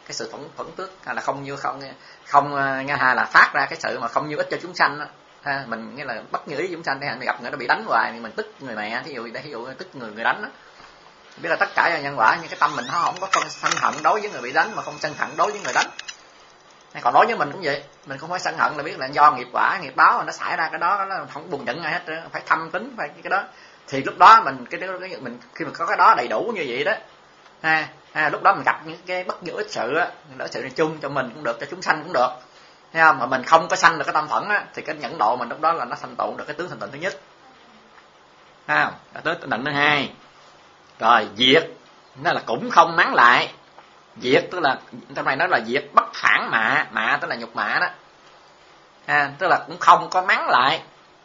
cái sự thuận tước, hay là không nghe, hay là phát ra cái sự mà không như ích cho chúng sanh đó. Ha, mình nghĩa là bất như ý chúng sanh, để gặp người nó bị đánh hoài mình tức người mẹ, thí dụ tức người đánh đó. Biết là tất cả là nhân quả, nhưng cái tâm mình nó không có sân hận đối với người bị đánh, mà không sân hận đối với người đánh. Còn đối với mình cũng vậy, mình không phải sân hận, là biết là do nghiệp quả nghiệp báo mà nó xảy ra cái đó, nó không buồn giận ai hết, phải thâm tính, phải cái đó. Thì lúc đó mình mình khi mà có cái đó đầy đủ như vậy đó, lúc đó mình gặp những cái bất như ích sự á, đỡ sự chung cho mình cũng được, cho chúng sanh cũng được, thấy không? Mà mình không có sanh được cái tâm phẫn á, thì cái nhẫn độ mình lúc đó là nó sanh tụ được cái tướng thanh tịnh thứ nhất, thấy không? Tới thanh tịnh thứ hai. Rồi diệt, nó là cũng không mắng lại. Diệt tức là trong này nói là diệt bất phản mạ, mạ tức là nhục mạ đó, tức là cũng không có mắng lại,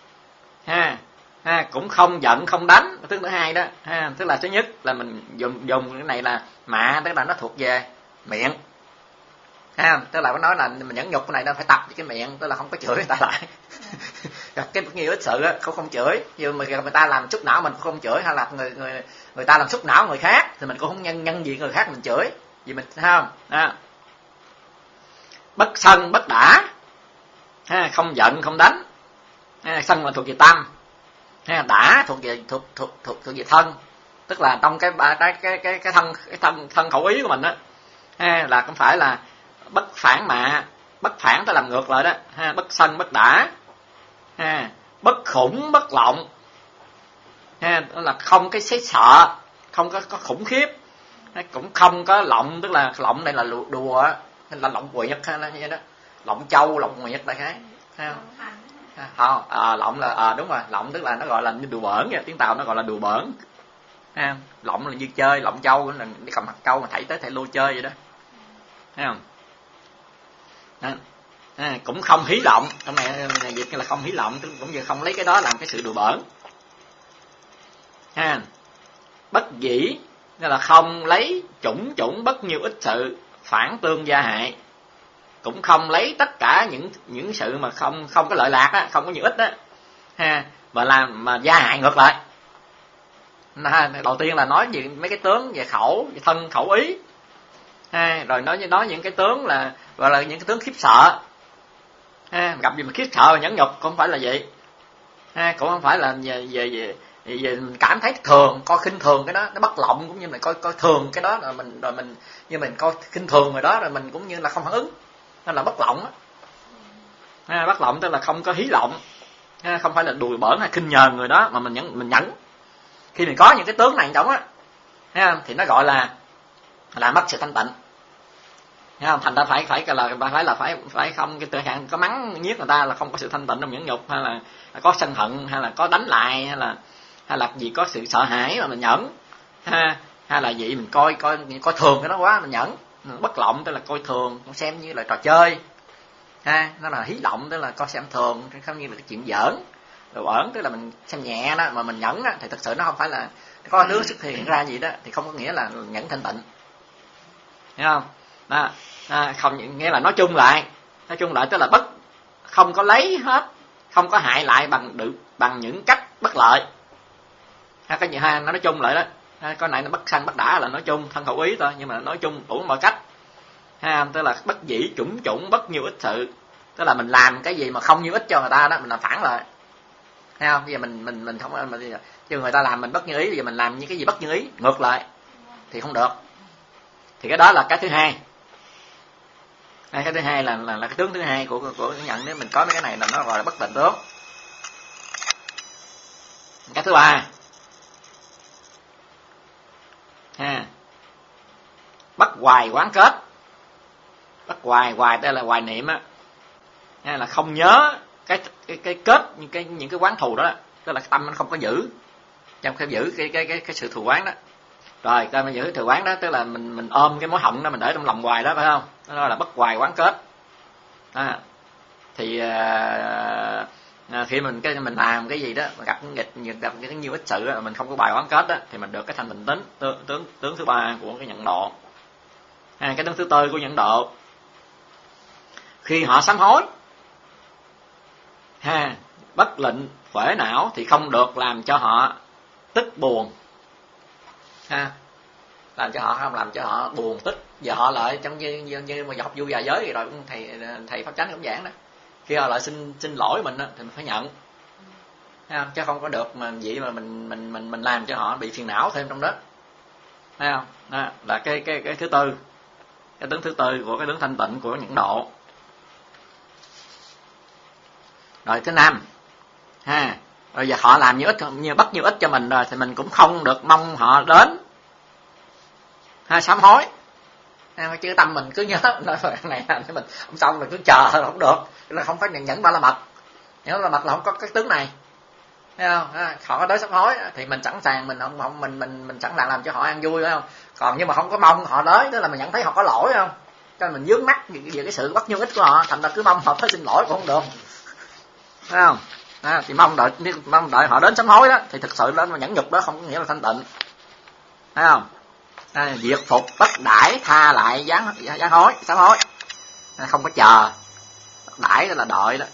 cũng không giận không đánh, thứ hai đó, tức là thứ nhất là mình dùng cái này là mạ, tức là nó thuộc về miệng, tức là nó nói là mình nhẫn nhục cái này nó phải tập cái miệng, tức là không có chửi người ta lại. Gặp cái nhiều ít sự á, không chửi, nhưng mà người ta làm xúc não mình cũng không chửi, hay là người ta làm xúc não người khác thì mình cũng không nhân diện người khác mình chửi, vì mình thấy không? Bất sân bất đả, không giận không đánh. Sân là thuộc về tâm, đả thuộc về thân, tức là trong cái thân khẩu ý của mình đó, là cũng phải là bất phản mạ, bất phản ta làm ngược lại đó, bất sân bất đả, bất khủng bất lộng, là không cái sợ, không có khủng khiếp, cũng không có lộng, tức là lộng này là đùa, hay là lộng quyệt hay là như vậy đó, lộng châu lộng nguyệt đại khái, lộng là đúng rồi, lộng tức là nó gọi là như đùa bỡn vậy, tiếng Tàu nó gọi là đùa bỡn, lộng là như chơi, lộng châu là đi cầm hạt châu mà thảy tới thảy lui chơi vậy đó, thấy không? Cũng không hí lộng, trong này dịch là không hí lộng, cũng như không lấy cái đó làm cái sự đùa bỡn. Bất dĩ là không lấy chủng bất nhiêu ích sự phản tương gia hại, cũng không lấy tất cả những sự mà không có lợi lạc á, không có nhiều ích á, mà làm mà gia hại ngược lại. Đầu tiên là nói về mấy cái tướng về khẩu, về thân khẩu ý, rồi nói những cái tướng là gọi là những cái tướng khiếp sợ, gặp gì mà khiếp sợ và nhẫn nhục, không phải là vậy, cũng không phải là về mình cảm thấy thường, coi khinh thường cái đó, nó bất lộng, cũng như mình coi thường cái đó, rồi mình như mình coi khinh thường rồi đó, rồi mình cũng như là không phản ứng, nên là bất lộng á. Bất lộng tức là không có hí lộng, không phải là đùi bỡn hay khinh nhờn người đó, mà mình nhẫn. Khi mình có những cái tướng này trong á, thì nó gọi là mất sự thanh tịnh. Thành ra phải không, cái tự hạn có mắng nhiếc người ta là không có sự thanh tịnh trong nhẫn nhục, hay là có sân hận, hay là có đánh lại, hay là gì có sự sợ hãi mà mình nhẫn, hay là gì mình coi thường cái đó quá mình nhẫn. Bất lộng tức là coi thường, xem như là trò chơi, nó là hí lộng tức là coi xem thường, không như là cái chuyện giỡn. Rồi ẩn tức là mình xem nhẹ đó, mà mình nhẫn đó, thì thực sự nó không phải là có đứa xuất hiện ra gì đó, thì không có nghĩa là nhẫn thanh tịnh, hiểu không? Không nghĩa là nói chung lại tức là không có lấy hết, không có hại lại bằng những cách bất lợi. Cái gì hai nó nói chung lại đó, cái này nó bất sanh bất đả là nói chung thân khẩu ý thôi, nhưng mà nói chung đủ mọi cách, tức là bất dĩ chủng bất nhiêu ích sự, tức là mình làm cái gì mà không nhiêu ích cho người ta đó, mình làm phản lại, thấy không? Bây giờ mình không, chứ người ta làm mình bất như ý, bây giờ mình làm những cái gì bất như ý ngược lại thì không được. Thì cái đó là cái thứ hai. Cái thứ hai là cái tướng thứ hai của cái nhận. Nếu mình có mấy cái này là nó gọi là bất tịnh tướng. Cái thứ ba, bất hoài quán kết. Bất hoài đây là hoài niệm á, là không nhớ cái kết những cái quán thù đó, tức là tâm nó không có giữ, trong cái giữ cái sự thù quán đó. Rồi ta mới giữ thù quán đó, tức là mình ôm cái mối hận đó mình để trong lòng hoài đó, phải không? Đó là bất hoài quán kết. Thì khi mình làm cái gì đó mà gặp cái nhiều ích sự đó, mình không có bài quán kết đó, thì mình được cái thanh bình tính, tướng thứ ba của cái nhận độ. Cái tướng thứ tư của nhận độ, khi họ sám hối, bất lệnh phể não thì không được làm cho họ tức buồn. làm cho họ không làm cho họ buồn tức, giờ họ lại trong như mà học vui già giới thì rồi cũng thầy pháp chánh cũng giảng đó, khi họ lại xin lỗi mình đó, thì mình phải nhận, thấy không? Chứ không có được mà vậy mà mình làm cho họ bị phiền não thêm trong đó, thấy không? Đó là cái thứ tư, cái tướng thứ tư của cái tướng thanh tịnh của nhẫn độ. Rồi thứ năm ha, rồi giờ họ làm như bất nhiêu ít cho mình rồi thì mình cũng không được mong họ đến sám hối, chứ tâm mình cứ nhớ này thì mình không xong rồi cứ chờ thôi không được, là không phải nhẫn ba la mật. Nhẫn ba la mật là không có cái tướng này, thấy không? Họ có tới sám hối thì mình sẵn sàng, mình sẵn sàng làm cho họ ăn vui, phải không? Còn nhưng mà không có mong họ tới, tức là mình nhận thấy họ có lỗi, không? Cho nên mình vướng mắc về cái sự bất nhiêu ít của họ, thành ra cứ mong họ tới xin lỗi cũng không được, thấy không? Thì mong đợi họ đến sám hối đó thì thực sự đó mà nhẫn nhục đó không có nghĩa là thanh tịnh, thấy không? Diệt phục bất đãi tha lại giáng hối sám hối, không có chờ, đãi đó là đợi đó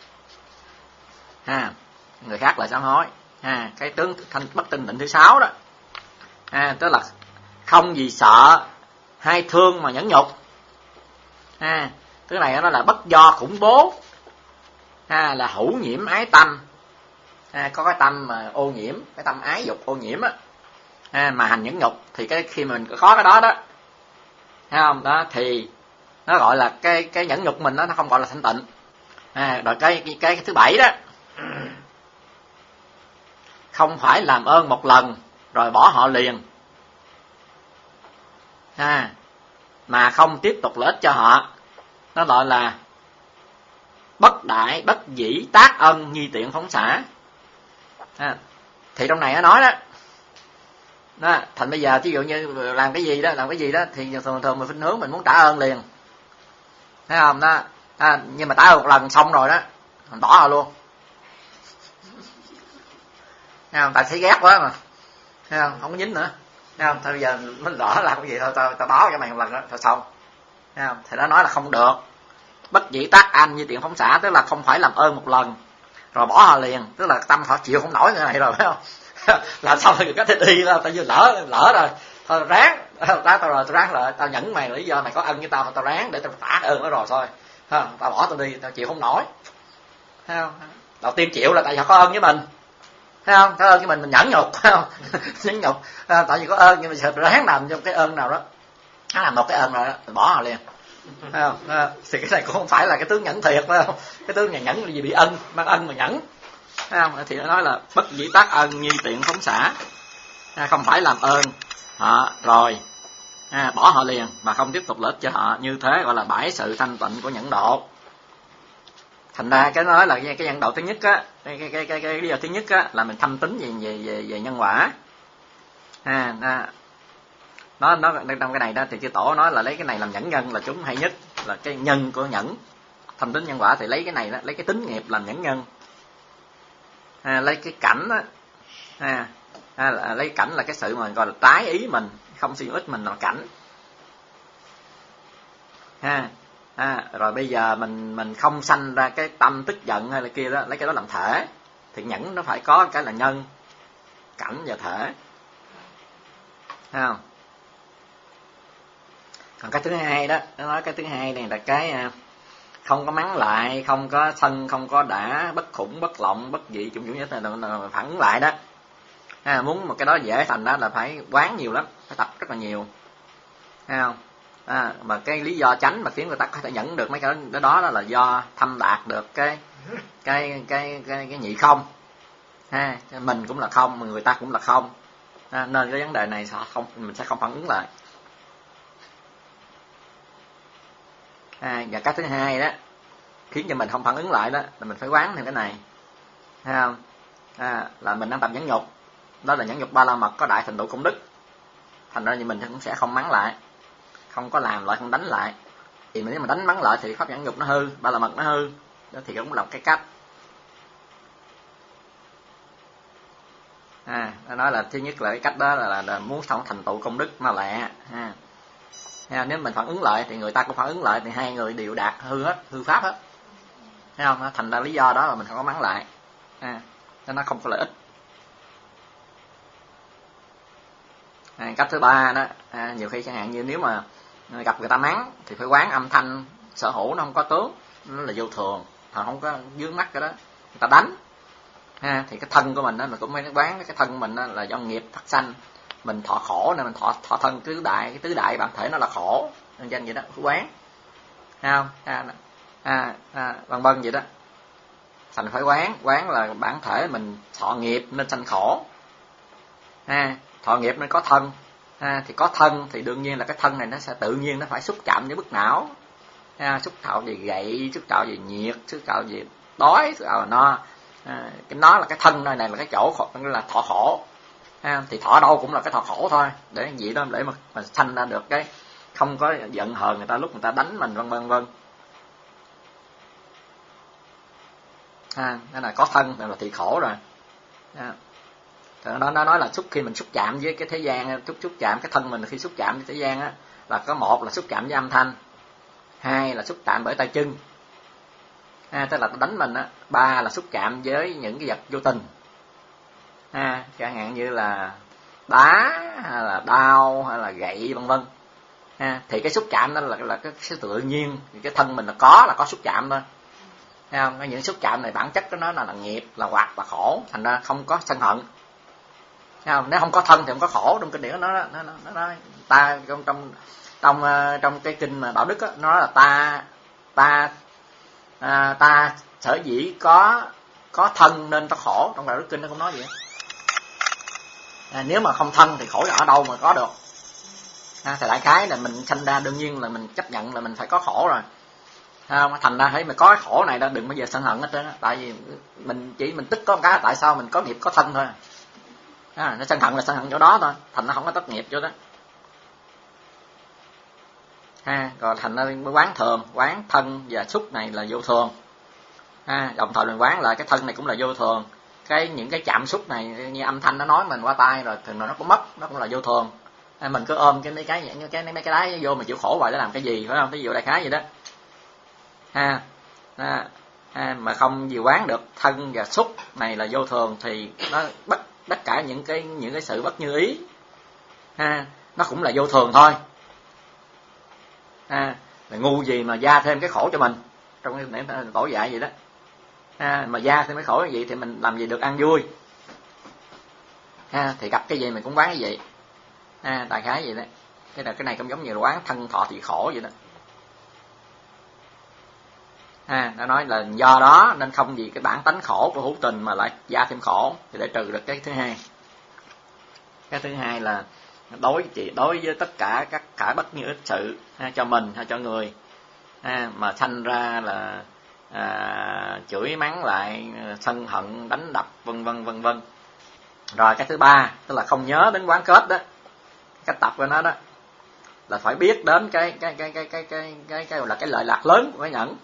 người khác lại sám hối. Cái tướng bất tinh tịnh thứ 6 đó, tức là không vì sợ hay thương mà nhẫn nhục. Thứ này nó là bất do khủng bố, là hữu nhiễm ái tâm, có cái tâm mà ô nhiễm, cái tâm ái dục ô nhiễm á, mà hành nhẫn nhục thì khi mình có cái đó đó, thấy không? Đó thì nó gọi là cái nhẫn nhục mình đó, nó không gọi là thanh tịnh. Rồi cái thứ 7 đó, không phải làm ơn một lần rồi bỏ họ liền, mà không tiếp tục lợi ích cho họ, nó gọi là bất đại bất dĩ tác ân nhi tiện phóng xả. Thì trong này nó nói đó, thành bây giờ ví dụ như làm cái gì đó thì thường mình khuynh hướng mình muốn trả ơn liền, thấy không? Đó nhưng mà trả ơn một lần xong rồi đó mình bỏ họ luôn, thấy không? Tại thấy ghét quá mà, thấy không? Không có dính nữa, thấy không? Thôi bây giờ mình lỡ làm cái gì thôi tao báo cho mày một lần đó thôi xong, thấy không? Thì nó nói là không được. Bất dĩ tác anh như tiện phóng xả, tức là không phải làm ơn một lần rồi bỏ họ liền, tức là tâm họ chịu không nổi cái này rồi, phải không? Làm sao thì có thể đi là tại vì lỡ rồi thôi ráng tao ráng lại, tao nhẫn mày lý do mày có ân với tao ráng để tao trả ơn nó rồi thôi, tao bỏ tao đi, tao chịu không nổi, thấy không? Đầu tiên chịu là tại vì họ có ơn với mình, thấy không? Có ơn với mình nhẫn nhục, thấy không? Nhẫn nhục tại vì có ơn, nhưng mà sợ ráng làm trong cái ơn nào đó, nó làm một cái ơn rồi đó mình bỏ họ liền, thấy không? Thì cái này cũng không phải là cái tướng nhẫn thiệt, phải không? Cái tướng nhà nhẫn là gì bị ân, mang ân mà nhẫn, thấy không? Thì nó nói là bất dĩ tác ân nhi tiện phóng xả, không phải làm ơn họ rồi bỏ họ liền mà không tiếp tục lợi ích cho họ, như thế gọi là bãi sự thanh tịnh của nhẫn độ. Thành ra cái nói là cái nhẫn độ thứ nhất á, cái lý do thứ nhất á là mình thâm tín về nhân quả. Nó trong cái này đó thì chư tổ nói là lấy cái này làm nhẫn nhân là chúng hay nhất, là cái nhân của nhẫn. Thâm tín nhân quả thì lấy cái này đó, lấy cái tín nghiệp làm nhẫn nhân. Lấy cái cảnh á, lấy cảnh là cái sự mà gọi là trái ý mình, không suy ích mình là cảnh. Rồi bây giờ mình không sanh ra cái tâm tức giận hay là kia đó, lấy cái đó làm thể, thì nhẫn nó phải có cái là nhân, cảnh và thể, thấy không? Còn cái thứ hai đó, nó nói cái thứ hai này là cái không có mắng lại, không có sân, không có đả, bất khủng, bất lộng, bất dị, chung nhất là phản ứng lại đó. Muốn một cái đó dễ thành đó là phải quán nhiều lắm, phải tập rất là nhiều, thấy không? Mà cái lý do chánh mà khiến người ta có thể nhận được mấy cái đó là do thâm đạt được cái nhị không. Mình cũng là không, mà người ta cũng là không. Nên cái vấn đề này mình sẽ không phản ứng lại. Và cái thứ hai đó khiến cho mình không phản ứng lại đó là mình phải quán theo cái này, thấy không? Là mình đang tập nhẫn nhục, đó là nhẫn nhục ba la mật có đại thành tựu công đức. Thành ra thì mình cũng sẽ không mắng lại, không có làm lại, không đánh lại. Thì nếu mà đánh mắng lại thì pháp nhẫn nhục nó hư, ba la mật nó hư. Đó thì cũng là một cái cách. Nó nói là thứ nhất là cái cách đó là muốn xong thành tựu công đức mà lẹ. Nếu mình phản ứng lại thì người ta cũng phản ứng lại, thì hai người đều đạt hư hết, hư pháp hết, thấy không? Thành ra lý do đó là mình không có mắng lại, nó không có lợi ích. Cách thứ ba đó, nhiều khi chẳng hạn như nếu mà gặp người ta mắng thì phải quán âm thanh sở hữu nó không có tướng, nó là vô thường, không có vướng mắc cái đó. Người ta đánh thì cái thân của mình đó mình cũng phải quán cái thân của mình đó là do nghiệp thất sanh, mình thọ khổ nên mình thọ thân tứ đại, cái tứ đại bản thể nó là khổ, nên danh vậy đó, phải quán, không vân vân vậy đó. Thành phải quán là bản thể mình thọ nghiệp nên sanh khổ, thọ nghiệp nên có thân, thì có thân thì đương nhiên là cái thân này nó sẽ tự nhiên nó phải xúc chạm với bức não, xúc chạm về gậy, xúc chạm về nhiệt, xúc chạm về đói, xúc chạm về no, cái nó là cái thân này là cái chỗ là thọ khổ, thì thọ đâu cũng là cái thọ khổ thôi, để gì đó để mà sanh ra được cái không có giận hờn người ta lúc người ta đánh mình, vân vân vân. Đó là có thân là thì khổ rồi. Nó nói là khi mình xúc chạm với cái thế gian, xúc chạm cái thân mình khi xúc chạm với thế gian á, là có một là xúc chạm với âm thanh, hai là xúc chạm bởi tay chân, tức là đánh mình á, ba là xúc chạm với những cái vật vô tình, chẳng hạn như là đá hay là đao hay là gậy vân vân. Thì cái xúc chạm đó là cái tự nhiên, cái thân mình là có xúc chạm thôi. Thấy không? Những xúc chạm này bản chất của nó là nghiệp, là hoạt, là khổ, thành ra không có sân hận. Thấy không? Nếu không có thân thì không có khổ. Trong kinh điển nó nói ta trong cái kinh mà đạo đức đó, nó nói là ta sở dĩ có thân nên ta khổ. Trong đạo đức kinh nó cũng nói vậy. Nếu mà không thân thì khổ ở đâu mà có được. Thì đại khái là mình sanh ra đương nhiên là mình chấp nhận là mình phải có khổ rồi. Thành ra thấy mà có cái khổ này đó đừng bao giờ sân hận hết trơn á, tại vì mình tức có một cái tại sao mình có nghiệp có thân thôi. Nó sân hận là sân hận chỗ đó thôi, thành nó không có tất nghiệp chỗ đó. Rồi thành ra mới quán thường, quán thân và xúc này là vô thường. Đồng thời mình quán lại cái thân này cũng là vô thường. Những cái chạm xúc này như âm thanh nó nói mình qua tai rồi thường nó cũng mất, nó cũng là vô thường. Mình cứ ôm mấy cái đáy vô mà chịu khổ vậy để làm cái gì, phải không? Ví dụ đại khái vậy đó. Mà không gì quán được thân và xúc này là vô thường thì nó tất cả những cái sự bất như ý, nó cũng là vô thường thôi. Là ngu gì mà gia thêm cái khổ cho mình, trong cái tổ dạy vậy đó. Mà gia thêm cái khổ như vậy thì mình làm gì được ăn vui. Thì gặp cái gì mình cũng quán cái gì. Đại khái vậy đó. Cái này cũng giống như là quán thân thọ thì khổ vậy đó. Nó nói là do đó nên không vì cái bản tánh khổ của hữu tình mà lại gia thêm khổ, thì để trừ được cái thứ hai. Cái thứ hai là đối với tất cả các khả bất như ích sự cho mình hay cho người, mà sanh ra là chửi mắng lại, sân hận, đánh đập vân vân. Rồi cái thứ ba tức là không nhớ đến quán kết đó, cách tập của nó đó là phải biết đến cái gọi là cái lợi lạc lớn của cái nhẫn.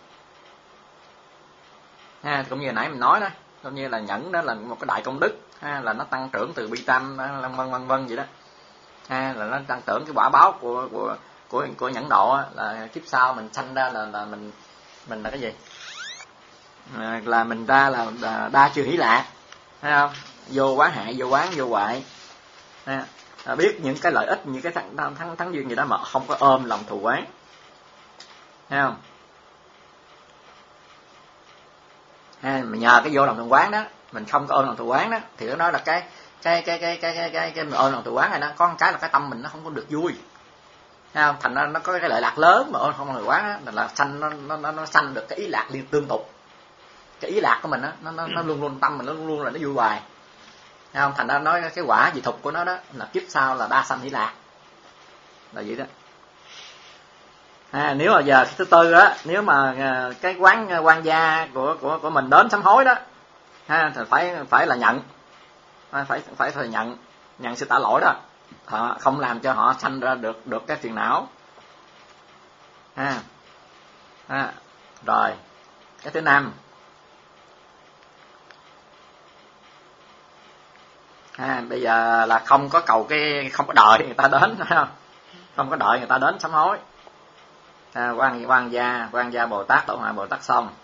Cũng như nãy mình nói đó, cũng như là nhẫn đó là một cái đại công đức, là nó tăng trưởng từ bi tâm vân vân vậy đó. Là nó tăng trưởng cái quả báo của nhẫn độ, là kiếp sau mình sanh ra là mình là cái gì, là mình ra là đa chư hỷ lạc, thấy không? Vô quá hại, vô quán, vô hoại. Biết những cái lợi ích, những cái thắng duyên gì đó mà không có ôm lòng thù oán, thấy không? Mà nhờ cái vô lòng thù oán đó, mình không có ôm lòng thù oán đó, thì nó nói là cái mình ôm lòng thù oán này nó có một cái là cái tâm mình nó không có được vui, thấy không? Thành ra nó có cái lợi lạc lớn mà ôm không lòng thù oán đó, là sanh nó sanh được cái ý lạc liên tương tục. Cái ý lạc của mình đó, nó luôn luôn tâm mình nó luôn luôn là nó vui hoài, thấy không? Thành ra nói cái quả dị thục của nó đó là kiếp sau là đa sanh hỷ lạc, là vậy đó. Nếu mà giờ thứ tư á, nếu mà cái quan gia của mình đến sám hối đó, thì phải là nhận, phải thừa nhận sự tạ lỗi đó, không làm cho họ sanh ra được cái phiền não. Rồi cái thứ năm, bây giờ là không có cầu không có đợi người ta đến, không có đợi người ta đến sám hối. Quan gia Bồ Tát, Tổ Hòa Bồ Tát xong,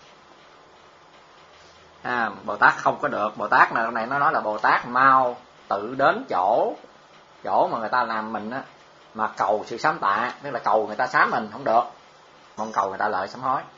Bồ Tát không có được. Bồ Tát này nó nói là Bồ Tát mau tự đến chỗ chỗ mà người ta làm mình á, mà cầu sự sám tạ, tức là cầu người ta sám mình không được, mong cầu người ta lợi sám hối.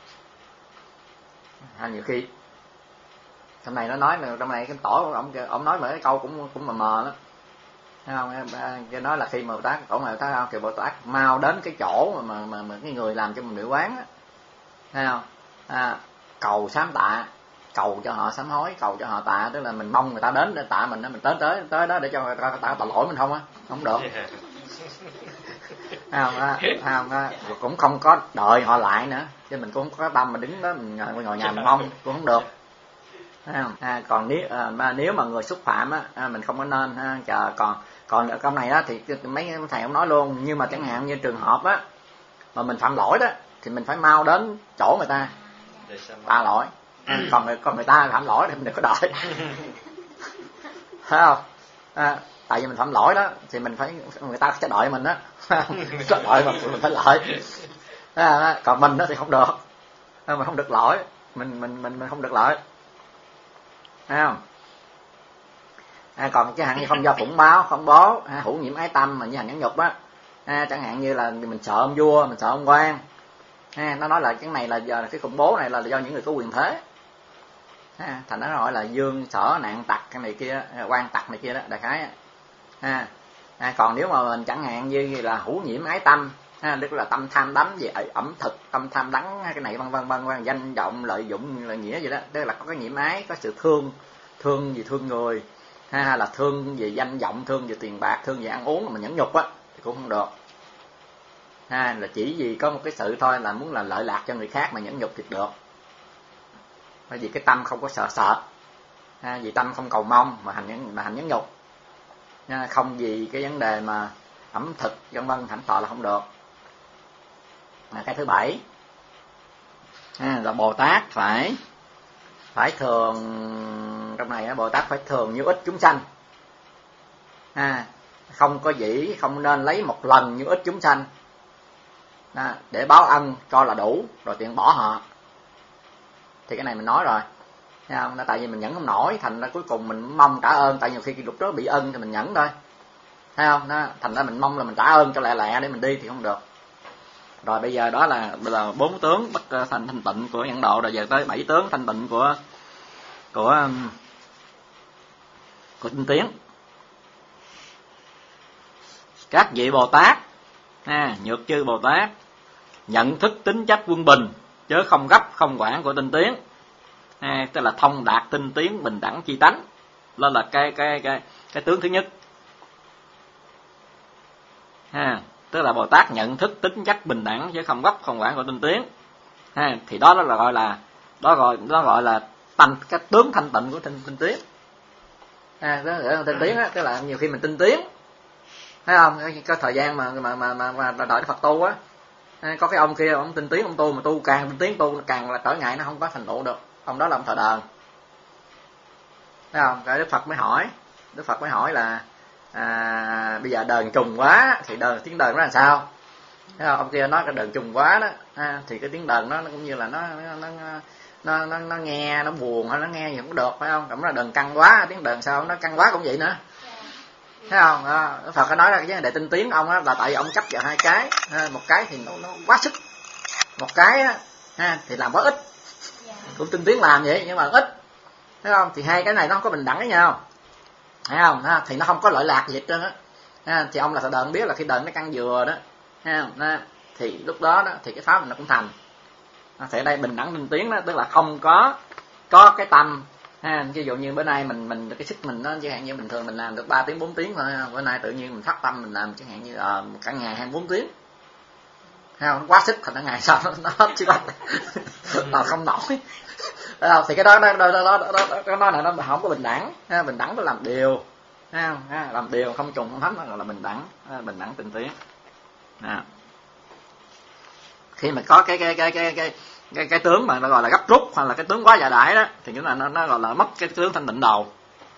Nhiều khi trong này nó nói là trong này cái tổ ông nói mà cái câu cũng mờ đó, thấy không? Cái nói là khi mà Bồ Tát tổ mà thấy không, kêu Bồ Tát mau đến cái chỗ mà cái người làm cho mình điệu quán á, thấy không? Cầu sám tạ, cầu cho họ sám hối, cầu cho họ tạ, tức là mình mong người ta đến để tạ mình, mình tới đó để cho người ta tạ tội lỗi mình không á, không được. Cũng không có đợi họ lại nữa, chứ mình cũng không có tâm mà đứng đó mình ngồi nhà mình mong cũng không được. Còn nếu mà người xúc phạm á, mình không có nên chờ. Còn ở câu này á thì mấy thầy ông nói luôn, nhưng mà chẳng hạn như trường hợp á mà mình phạm lỗi đó thì mình phải mau đến chỗ người ta tạ lỗi. Còn người ta phạm lỗi thì mình đừng có đợi. Thấy không? Tại vì mình phạm lỗi đó thì mình phải, người ta sẽ đợi mình đó. Đợi mình phải lợi. Còn mình đó thì không được. Mình không được lỗi, mình không được lợi. Thấy không? Còn chẳng hạn như không do phụng báo, không bố, hữu nhiễm ái tâm mà như hành nhẫn nhục á, chẳng hạn như là mình sợ ông vua, mình sợ ông quan, nó nói là cái này là giờ cái khủng bố này là do những người có quyền thế, thành nó gọi là dương sở nạn tặc cái này kia, quan tặc này kia đó, đại khái. Còn nếu mà mình chẳng hạn như là hữu nhiễm ái tâm, tức là tâm tham đắm về ẩm thực, tâm tham đắm cái này vân vân, danh vọng lợi dụng là nghĩa gì đó, tức là có cái nhiễm ái, có sự thương vì thương người, hay là thương về danh vọng, thương về tiền bạc, thương về ăn uống mà mình nhẫn nhục á thì cũng không được. Là chỉ vì có một cái sự thôi là muốn là lợi lạc cho người khác mà nhẫn nhục thì được. Bởi vì cái tâm không có sợ, vì tâm không cầu mong mà hành nhẫn nhục, không vì cái vấn đề mà ẩm thực vân vân hạnh thọ là không được. Cái thứ 7 là Bồ Tát phải thường, trong này Bồ Tát phải thường như ít chúng sanh, không có dĩ, không nên lấy một lần như ít chúng sanh để báo ân cho là đủ rồi tiện bỏ họ. Thì cái này mình nói rồi, thấy không? Tại vì mình nhẫn không nổi, thành ra cuối cùng mình mong trả ơn, tại nhiều khi lúc đó bị ân thì mình nhẫn thôi, thấy không? Thành ra mình mong là mình trả ơn cho lẹ để mình đi thì không được. Rồi bây giờ đó là 4 tướng bất thanh tịnh của Ấn Độ, rồi giờ tới 7 tướng thanh tịnh của tinh tiến. Các vị Bồ Tát, nhược chư Bồ Tát nhận thức tính chất quân bình, chớ không gấp không quản của tinh tiến, tức là thông đạt tinh tiến bình đẳng chi tánh. Đó là cái tướng thứ nhất. Tức là Bồ Tát nhận thức tính chất bình đẳng chứ không gấp không quản của tinh tiến. Thì đó là gọi là cái tướng thanh tịnh của tinh tiến. Tinh tiến á, tức là nhiều khi mình tinh tiến, thấy không? Có thời gian mà đợi Phật tu á, có cái ông kia ông tinh tiến, ông tu mà tu càng tinh tiến tu càng là trở ngại, nó không có thành tựu được. Ông đó là ông thờ đờn, thấy không? Cái Đức Phật mới hỏi là bây giờ đờn trùng quá thì tiếng đờn nó làm sao? Thấy không? Ông kia nói cái đờn trùng quá đó, thì cái tiếng đờn nó cũng như là nó nghe nó buồn hay nó nghe gì cũng được, phải không? Cũng là đờn căng quá, tiếng đờn sao nó căng quá cũng vậy nữa, thấy không? Phật có nói ra cái vấn đề tinh tiến ông á là tại vì ông chấp vào hai cái, một cái thì nó quá sức, một cái thì làm quá ít. Cũng tinh tiến làm vậy nhưng mà ít, thấy không? Thì hai cái này nó không có bình đẳng với nhau, thấy không? Thì nó không có lợi lạc gì hết trơn á. Thì ông là thợ đờn biết là khi đờn nó căng dừa đó, thấy không? Thì lúc đó thì cái pháp mình nó cũng thành. Thì ở đây bình đẳng tinh tiến đó, tức là không có cái tâm. Ví dụ như bữa nay mình cái sức mình nó chẳng hạn như bình thường mình làm được 3 tiếng 4 tiếng thôi, bữa nay tự nhiên mình thắt tâm mình làm chẳng hạn như cả ngày 24 tiếng, thấy không? Quá sức thành cả ngày sau nó hết chứ là không nổi. Thì cái đó là nó không có bình đẳng. Bình đẳng nó làm điều, làm điều không trùng không thấm, nó gọi là bình đẳng tinh tiến. Khi mà có cái tướng mà nó gọi là gấp rút hoặc là cái tướng quá dài đại đó thì chúng ta nó gọi là mất cái tướng thanh tịnh đầu.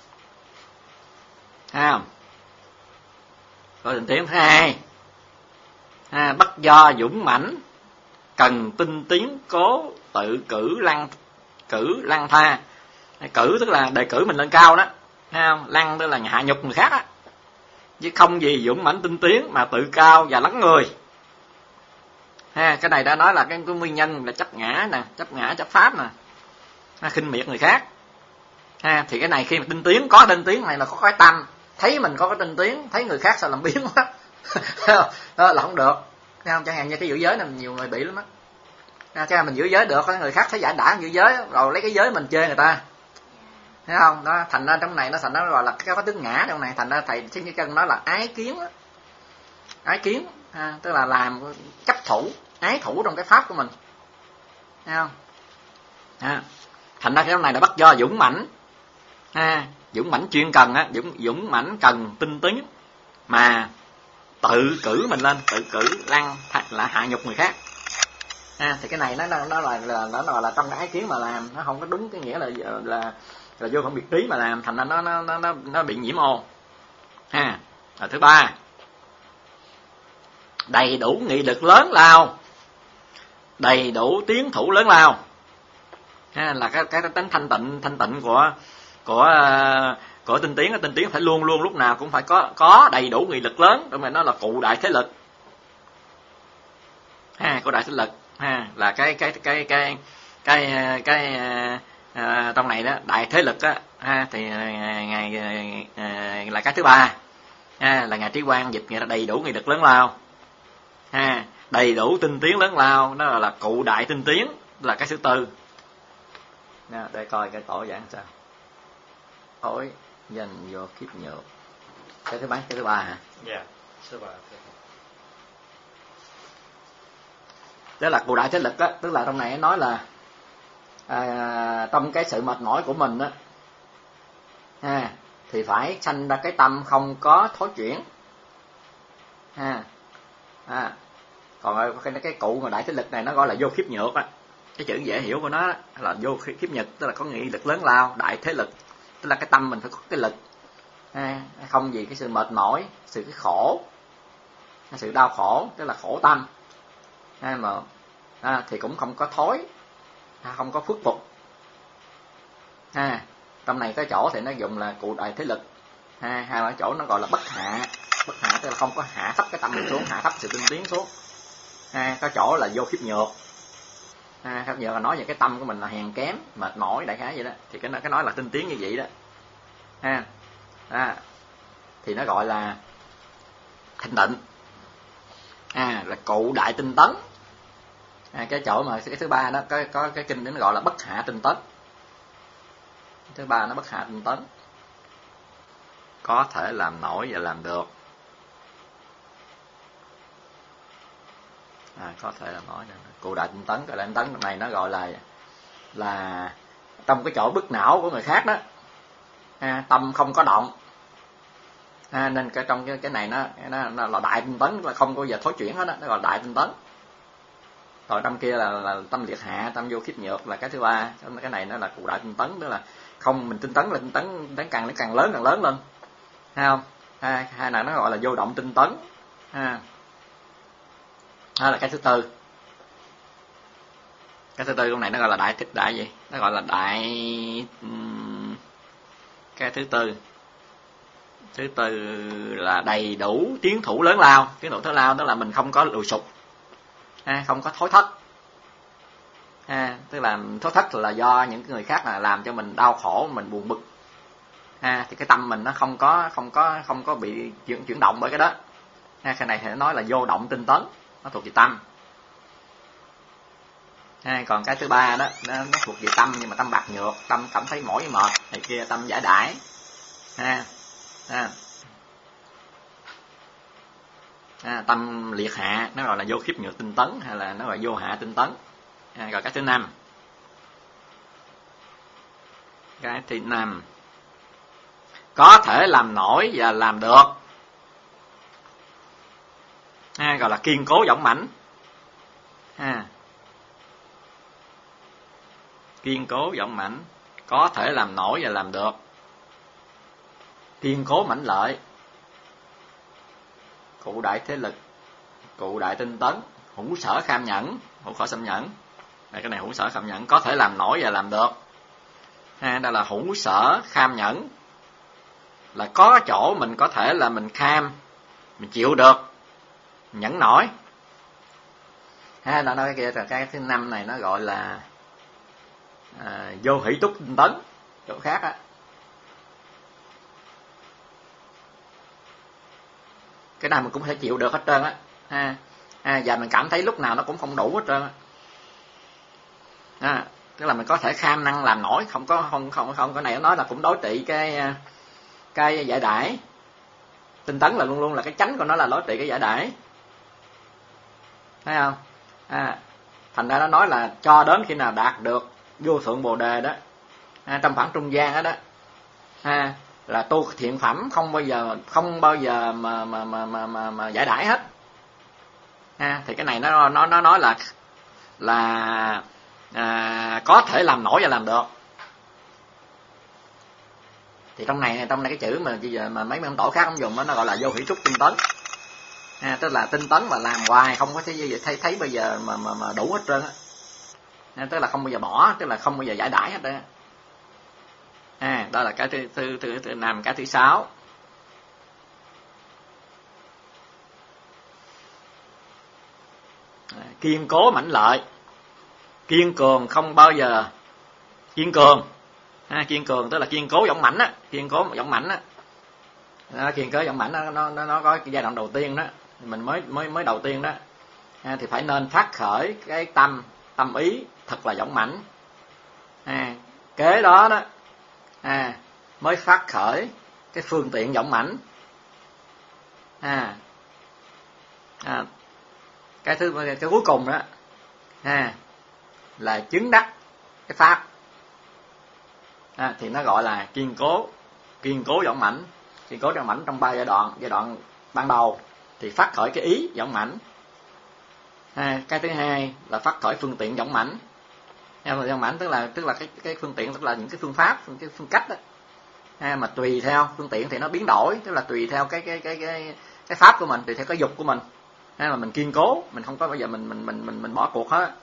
Rồi tinh tiến thứ hai, bất do dũng mãnh cần tinh tiến cố tự cử lăng tha. Cử tức là đề cử mình lên cao đó, thấy không? Lăng tức là hạ nhục người khác á. chứ không gì dũng mãnh tinh tiến mà tự cao và lắng người. Ha, cái này đã nói là cái nguyên nhân là chấp ngã nè, chấp ngã chấp pháp nè, khinh miệt người khác. Ha, thì cái này khi mà tinh tiến, có tinh tiến này là có cái tâm, thấy mình có cái tinh tiến, thấy người khác sao làm biến quá đó là không được. Thấy không? Chẳng hạn như cái giữ giới này nhiều người bị lắm á. Cái mình giữ giới được, người khác thấy giải đãi giữ giới rồi lấy cái giới mình chê người ta. Thấy không? Đó, thành ra trong này nó thành nó gọi là cái pháp tướng ngã trong này, thành ra thầy Thích Như Chân nói là ái kiến á. Ái kiến, tức là làm chấp thủ, ái thủ trong cái pháp của mình. Thấy không? Thành ra cái này là bắt do dũng mãnh. Dũng mãnh chuyên cần á, dũng mãnh cần tinh tiến mà tự cử mình lên, tự cử lăng là hạ nhục người khác. Thì cái này nó là trong cái ái kiến mà làm, nó không có đúng cái nghĩa là vô không biệt trí mà làm, thành ra nó bị nhiễm ô. Rồi thứ ba, đầy đủ nghị lực lớn lao, đầy đủ tiến thủ lớn lao. Là cái tính thanh tịnh của tinh tiến phải luôn luôn lúc nào cũng phải có đầy đủ nghị lực lớn, trong này nó là cụ đại thế lực. Cụ đại thế lực là cái trong này đó, đại thế lực á, thì ngài là cái thứ ba, là ngài Trí Quang dịch nghĩa là đầy đủ nghị lực lớn lao. Đầy đủ tinh tiến lớn lao, nó là cụ đại tinh tiến, là cái thứ tư. Để coi cái tổ giảng sao. Thối danh vô kiếp nhược, cái thứ ba hả? Dạ, thứ ba. Đó là cụ đại thế lực á, tức là trong này nói là trong cái sự mệt mỏi của mình á, thì phải sanh ra cái tâm không có thối chuyển. Còn cái cụ mà đại thế lực này nó gọi là vô khiếp nhược á, cái chữ dễ hiểu của nó là vô khiếp nhược, tức là có nghị lực lớn lao, đại thế lực, tức là cái tâm mình phải có cái lực, không gì cái sự mệt mỏi, sự khổ, sự đau khổ, tức là khổ tâm, thì cũng không có thối, không có khuất phục. Trong này cái chỗ thì nó dùng là cụ đại thế lực. Hai cái chỗ nó gọi là bất hạ tức là không có hạ thấp cái tâm mình xuống, hạ thấp sự tinh tiến xuống. Cái chỗ là vô khiếp nhược. Khiếp nhược là nói về cái tâm của mình là hèn kém, mệt mỏi, đại khái vậy đó. Thì cái nói là tinh tiến như vậy đó. Thì nó gọi là thanh tịnh. Là cụ đại tinh tấn. Cái chỗ mà cái thứ ba đó, có cái kinh nó gọi là bất hạ tinh tấn. Thứ ba nó bất hạ tinh tấn, có thể làm nổi và làm được. Có thể làm nổi. Cụ đại tinh tấn, cái đại tinh tấn này nó gọi là trong cái chỗ bức não của người khác đó, tâm không có động, nên trong cái này nó là đại tinh tấn, là không bao giờ thối chuyển hết đó, nó gọi là đại tinh tấn. Rồi trong kia là tâm liệt hạ, tâm vô khiếp nhược là cái thứ ba. Cái này nó là cụ đại tinh tấn, tức là không mình tinh tấn là tinh tấn càng lớn lên, thấy không? Hai là nó gọi là vô động tinh tấn. Đó là cái thứ tư. Cái thứ tư trong này nó gọi là đại gì? Nó gọi là đại. Cái thứ tư là đầy đủ tiến thủ lớn lao. Tiến thủ lớn lao tức là mình không có lùi sụp, không có thối thất. Tức là thối thất là do những người khác là làm cho mình đau khổ, mình buồn bực. Thì cái tâm mình nó không có bị chuyển động bởi cái đó. Cái này thì nó nói là vô động tinh tấn, nó thuộc về tâm. Còn cái thứ ba đó nó thuộc về tâm, nhưng mà tâm bạc nhược, tâm cảm thấy mỏi mệt, này kia tâm giải đãi. Tâm liệt hạ nó gọi là vô khiếp nhược tinh tấn, hay là nó gọi là vô hạ tinh tấn. Rồi cái thứ năm, có thể làm nổi và làm được, gọi là kiên cố dũng mãnh. Kiên cố dũng mãnh, có thể làm nổi và làm được, kiên cố mãnh lợi, cụ đại thế lực, cụ đại tinh tấn, hữu sở kham nhẫn, hữu khổ xâm nhẫn. Cái này hữu sở kham nhẫn, có thể làm nổi và làm được. Đây là hữu sở kham nhẫn. là có chỗ mình có thể là mình kham, mình chịu được, nhẫn nổi. Ha, nó nói cái kia là cái thứ 5 này nó gọi là vô hỷ túc tinh tấn, chỗ khác á. Cái nào mình cũng thể chịu được hết trơn á. Và mình cảm thấy lúc nào nó cũng không đủ hết trơn á. Tức là mình có thể kham năng làm nổi, không cái này nó nói là cũng đối trị cái giải đãi. Tinh tấn là luôn luôn là cái chánh của nó là đối trị cái giải đãi, thấy không? Thành ra nó nói là cho đến khi nào đạt được vô thượng bồ đề đó, trong khoảng trung gian đó là tu thiện phẩm không bao giờ mà giải đãi hết. Thì cái này nó nói là có thể làm nổi và làm được. Thì trong này cái chữ mà bây giờ mà mấy ông tổ khác không dùng đó, nó gọi là vô hỷ trúc tinh tấn. Tức là tinh tấn mà làm hoài không có thấy bây giờ mà đủ hết trơn á. Tức là không bao giờ bỏ, tức là không bao giờ giải đãi hết đó. Đó là cái thứ 5. Cái thứ 6, kiên cố mãnh lợi. Kiên cường không bao giờ kiên cường. Kiên cường tức là kiên cố dũng mãnh á, kiên cố dũng mãnh á. Kiên cố dũng mãnh nó có cái giai đoạn đầu tiên đó, mình mới đầu tiên đó. Thì phải nên phát khởi cái tâm ý thật là dũng mãnh. Kế đó đó mới phát khởi cái phương tiện dũng mãnh. Cái cuối cùng đó là chứng đắc cái pháp. Thì nó gọi là kiên cố dũng mãnh. Kiên cố dũng mãnh trong 3 giai đoạn. Giai đoạn ban đầu thì phát khởi cái ý dũng mãnh. Cái thứ 2 là phát khởi phương tiện dũng mãnh. Dũng mãnh tức là cái phương tiện, tức là những cái phương pháp, cái phương cách đó. Mà tùy theo phương tiện thì nó biến đổi, tức là tùy theo cái pháp của mình, tùy theo cái dục của mình. Mà mình kiên cố, mình không có bao giờ mình bỏ cuộc hết.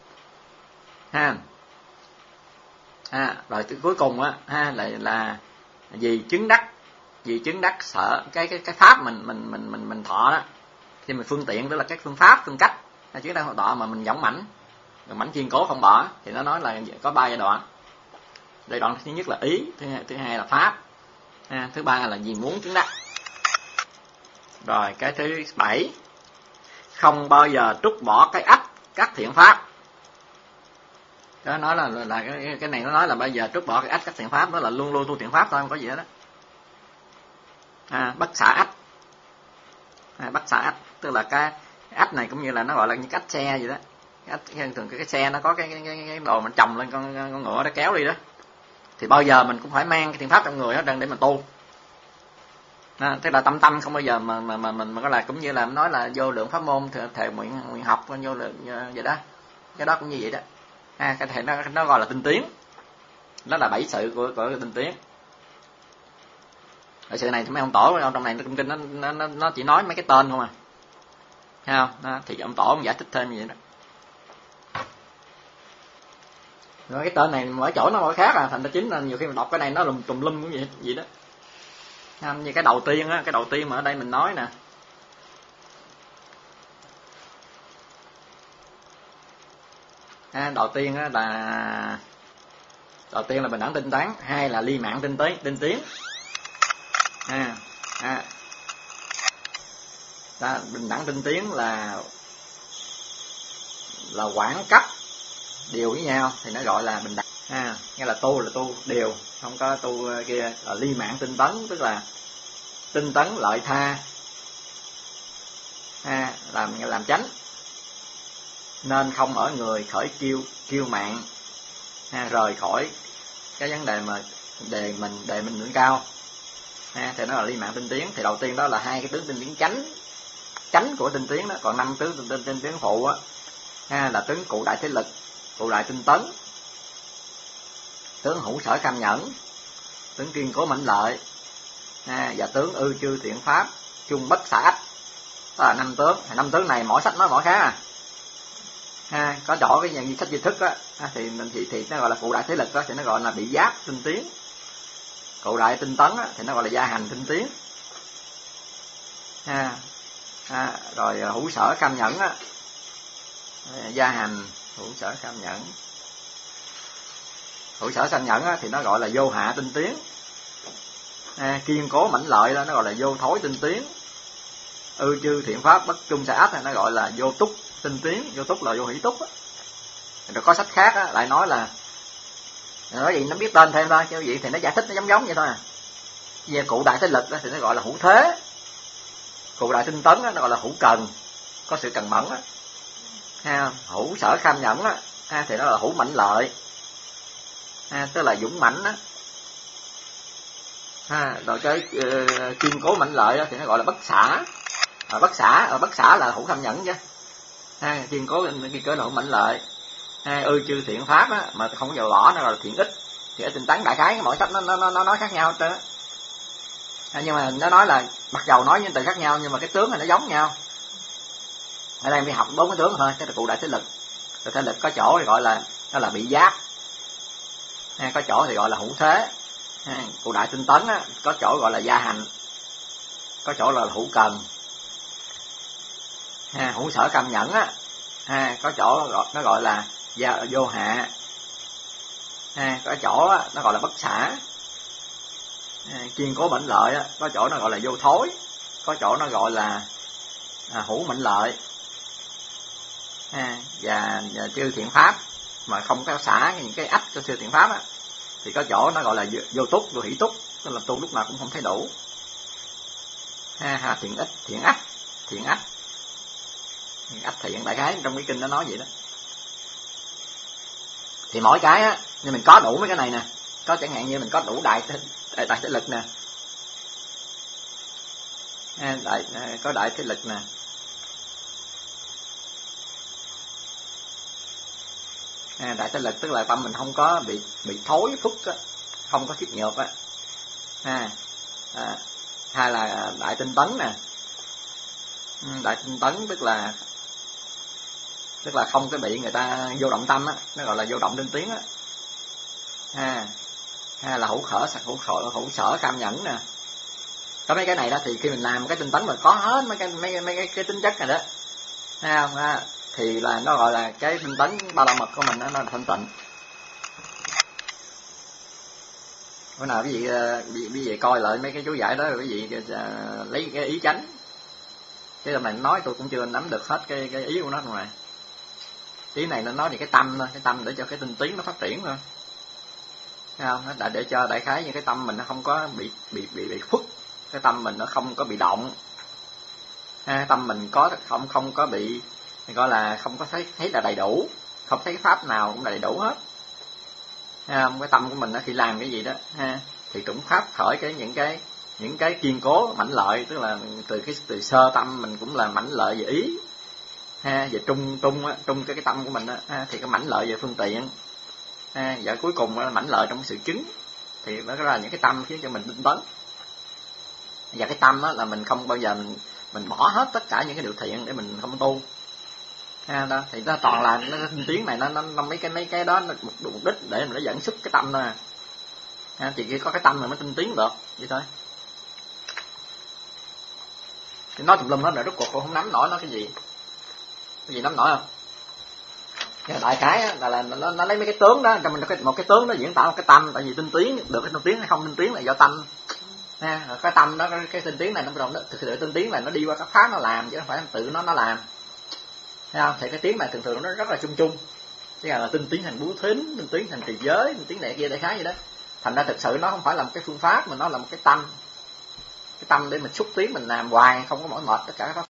Rồi cuối cùng là vì chứng đắc sợ cái pháp mình thọ đó, thì mình phương tiện tức là các phương pháp, phương cách chứng đắc thọ mà mình dũng mãnh kiên cố không bỏ, thì nó nói là có 3 giai đoạn. Giai đoạn thứ nhất là ý, thứ hai là pháp, thứ ba là vì muốn chứng đắc. Rồi cái thứ 7, không bao giờ trút bỏ cái ách các thiện pháp. Đó nói là cái này nó nói là bây giờ trút bỏ cái ách các thiện pháp, đó là luôn luôn tu thiện pháp thôi, không có gì hết đó. Bất xả ách. Bất xả ách tức là cái ách này cũng như là nó gọi là như cách xe vậy đó. Thường cái xe nó có cái đồ mình chồng lên con ngựa nó kéo đi đó, thì bao giờ mình cũng phải mang cái thiện pháp trong người hết để mình tu. Tức là tâm không bao giờ mà mình có là cũng như là nói là vô lượng pháp môn thề nguyện học vô lượng vậy đó. Cái đó cũng như vậy đó. Cái thể nó gọi là tinh tiến. Đó là 7 sự của tinh tiến. Ở sự này thì mấy ông tổ trong này trong kinh nó chỉ nói mấy cái tên không à. Thấy không? Thì ông tổ ông giải thích thêm như vậy đó. Rồi cái tên này mỗi chỗ nó mỗi khác thành ra chính là nhiều khi mình đọc cái này nó tùm lum cũng vậy đó. Như cái đầu tiên á, cái đầu tiên mà ở đây mình nói nè. Đầu tiên á là bình đẳng tinh tán, 2 là ly mạng tinh tiến. Bình đẳng tinh tiến là quảng cấp điều với nhau thì nó gọi là bình đẳng. Nghĩa là tu điều, không có tu kia. Là ly mạng tinh tấn tức là tinh tấn lợi tha, làm chánh, nên không ở người khởi kiêu mạn, rời khỏi cái vấn đề mà đề mình ngưỡng cao. Thì nó là ly mạng tinh tiến. Thì đầu tiên đó là 2 cái tướng tinh tiến chánh của tinh tiến đó. Còn 5 tướng tinh tiến phụ á là tướng cụ đại thế lực, cụ đại tinh tấn, tướng hữu sở cam nhẫn, tướng kiên cố mãnh lợi, và tướng ư chư thiện pháp chung bất xả ách. Đó là 5 tướng. 5 tướng này mỗi sách nói mỗi khác có chỗ cái dạng như sách Di Thức á thì nó gọi là cụ đại thế lực đó, thì nó gọi là bị giáp tinh tiến. Cụ đại tinh tấn á, thì nó gọi là gia hành tinh tiến. Rồi hữu sở cam nhẫn á, gia hành hữu sở cam nhẫn. Hữu sở cam nhẫn á, thì nó gọi là vô hạ tinh tiến. Kiên cố mãnh lợi đó, nó gọi là vô thối tinh tiến. Ư chư thiện pháp bất trung sa ách, nó gọi là vô túc tinh tiến. Vô túc là vô hỷ túc á. Rồi có sách khác á, lại nói là nói gì nó biết tên thêm thôi, chứ vậy thì nó giải thích nó giống vậy thôi à. Về cụ đại thế lực đó, thì nó gọi là hữu thế. Cụ đại tinh tấn đó, nó gọi là hữu cần, có sự cần mẫn á. Hữu sở kham nhẫn á, thì nó là hữu mãnh lợi, tức là dũng mãnh á. Rồi cái kiên cố mãnh lợi đó, thì nó gọi là bất xả. Bất xả là hữu kham nhẫn chứ. Kiên cố là hữu mãnh lợi. Ư chư thiện pháp á, mà không có dầu bỏ, nó là thiện ích. Thiện ích tinh tấn, đại khái mỗi sách nó nói khác nhau hết trơn. Nhưng mà nó nói là mặc dầu nói những từ khác nhau, nhưng mà cái tướng này nó giống nhau. Ở đây mình học 4 cái tướng thôi, cái là cụ đại thế lực. Rồi thế lực có chỗ thì gọi là nó là bị giáp, có chỗ thì gọi là hữu thế. Cụ đại tinh tấn á, có chỗ gọi là gia hành, có chỗ là hữu cần. Hữu sở cam nhẫn á, có chỗ nó gọi là vô hạ. Có chỗ á, nó gọi là bất xả. Kiên cố mãnh lợi á, có chỗ nó gọi là vô thối, có chỗ nó gọi là hữu mãnh lợi. Và chư thiện pháp mà không có xả những cái ách cho chư thiện pháp á, thì có chỗ nó gọi là vô túc, vô hỷ túc, tức là tu lúc nào cũng không thấy đủ. Thiện ích, thiện ách, thiện ách, thiện ách thiện, đại khái trong cái kinh nó nói vậy đó. Thì mỗi cái á, như mình có đủ mấy cái này nè, có chẳng hạn như mình có đủ đại thế lực nè, có đại thế lực nè, đại thế lực tức là tâm mình không có bị thối phúc á, không có khiếp nhược á. Hay là đại tinh tấn nè. Đại tinh tấn tức là không có bị người ta vô động tâm á, nó gọi là vô động tinh tiến á. Hay là hữu sở cam nhẫn nè. Có mấy cái này đó thì khi mình làm cái tinh tấn mà có hết mấy cái tính chất này đó, thấy không? Thì là nó gọi là cái tinh tấn ba la mật của mình nó là thanh tịnh. Bữa nào quý vị coi lại mấy cái chú giải đó, rồi quý vị lấy cái ý chánh, chứ hôm này nói tôi cũng chưa nắm được hết cái ý của nó rồi. Ý này nó nói về cái tâm thôi, cái tâm để cho cái tinh tiến nó phát triển thôi, thấy không? Nó để cho đại khái như cái tâm mình nó không có bị khuất, cái tâm mình nó không có bị động, tâm mình không có bị gọi là không có thấy là đầy đủ, không thấy cái pháp nào cũng đầy đủ hết. Cái tâm của mình đó, khi làm cái gì đó thì cũng phát khởi những cái kiên cố mãnh lợi, tức là từ sơ tâm mình cũng là mãnh lợi về ý, về trung cái tâm của mình đó, thì cái mãnh lợi về phương tiện, và cuối cùng là mãnh lợi trong sự chứng, thì nó ra những cái tâm khiến cho mình tinh tấn. Và cái tâm đó là mình không bao giờ mình bỏ hết tất cả những cái điều thiện để mình không tu. Đó, thì nó toàn là nó tinh tiến này, nó mấy cái đó nó mục đích để mà nó dẫn xuất cái tâm thôi. Thì khi có cái tâm này mới tinh tiến được vậy thôi. Thì nói tùm lum hết rồi, rốt cuộc cũng không nắm nổi nó cái gì nắm nổi không? Cái đại khái là nó lấy mấy cái tướng đó, cho mình một cái tướng nó diễn tả một cái tâm, tại vì tinh tiến được cái tinh tiến hay không tinh tiến là do tâm. Cái tâm đó, cái tinh tiến này nó thực sự tinh tiến là nó đi qua các pháp nó làm, chứ không phải tự nó làm. Thấy không? Thì cái tiếng này thường nó rất là chung chung, chứ là tinh tiến thành bố thính, tinh tiến thành trì giới, tinh tiến này kia đại khái vậy đó. Thành ra thực sự nó không phải là một cái phương pháp, mà nó là một cái tâm để mình xúc tiến, mình làm hoài không có mỏi mệt tất cả các pháp.